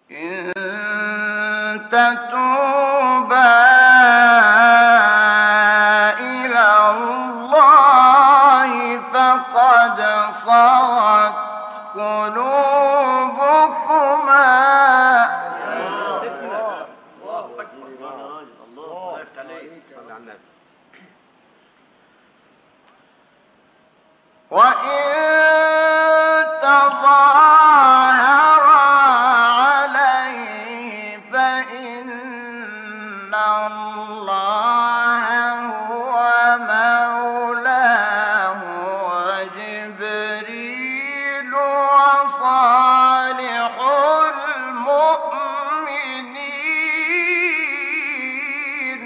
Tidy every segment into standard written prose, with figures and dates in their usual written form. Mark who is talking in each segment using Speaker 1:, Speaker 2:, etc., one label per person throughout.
Speaker 1: إن تتوبا إلى الله فقد صغت قلوبكما. وإن تظاهرا عليه فإن الله هو مولاه وجبريل وصالح المؤمنين.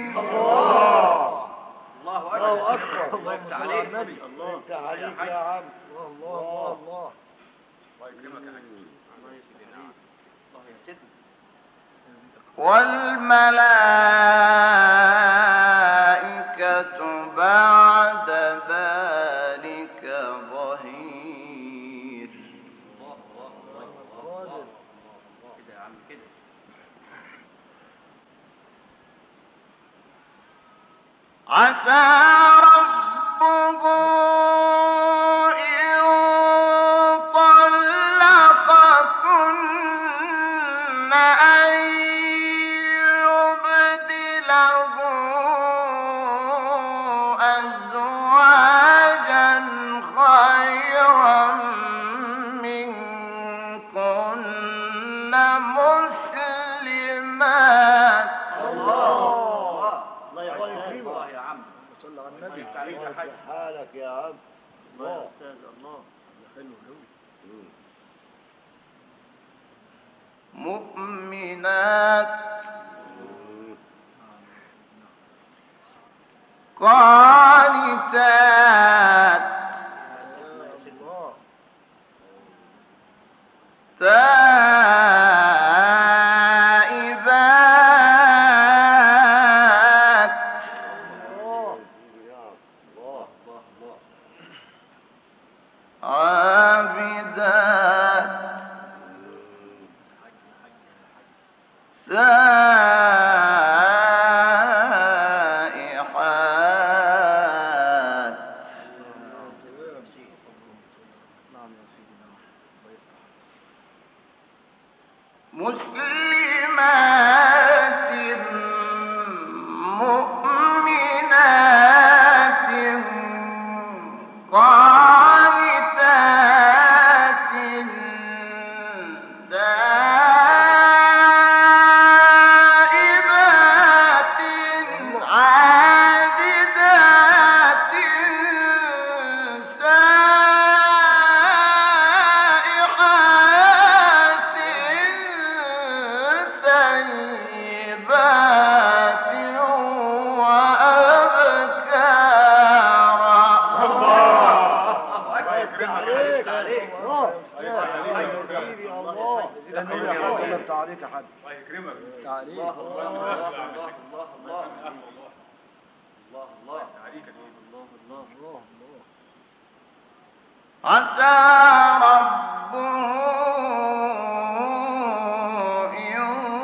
Speaker 2: الله أكبر. الله عليه النبي. الله عليك يا عم. الله الله يكرمك يا حاج. الله يسيدنا. الله يسيدنا.
Speaker 1: والملائكة بعد ذلك ظهير.
Speaker 2: كده يا عم كده.
Speaker 1: عسى ربه إن طلقكن أن يبدله أزواجا خيرا منكن مسلمات.
Speaker 2: حالك يا عم. الله يا أستاذ. الله حلو قوي.
Speaker 1: مؤمنات قانتات تائبات عابدات سائحات مسلمات مؤمنات قانتات تائبات عابدات سائحات ثيبات
Speaker 2: عليك يا حاج. الله يكرمك. تعالي. الله الله الله الله الله الله الله عليك يا سيدي. الله الله الله الله.
Speaker 1: عسى ربه إن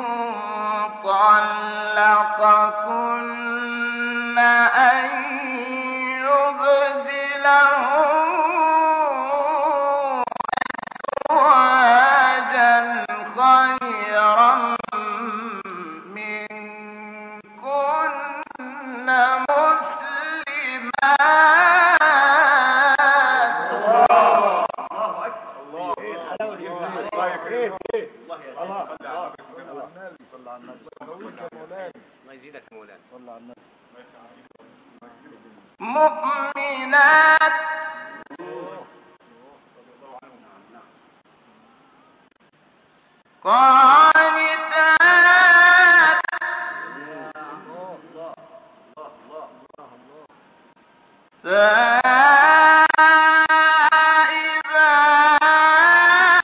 Speaker 1: طلقكن أن يبدله أزواجا خيرا منكن مسلمات.
Speaker 2: الله أكبر. الله يكرمك. الله صلى على النبي. الله يزيدك يا مولانا. صلى على النبي.
Speaker 1: مؤمنات قانتات تائبات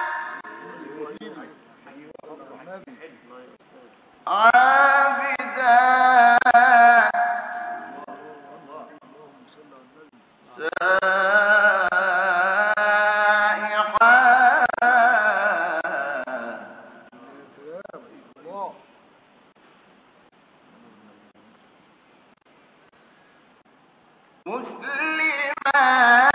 Speaker 1: عابدات سائحات مسلمات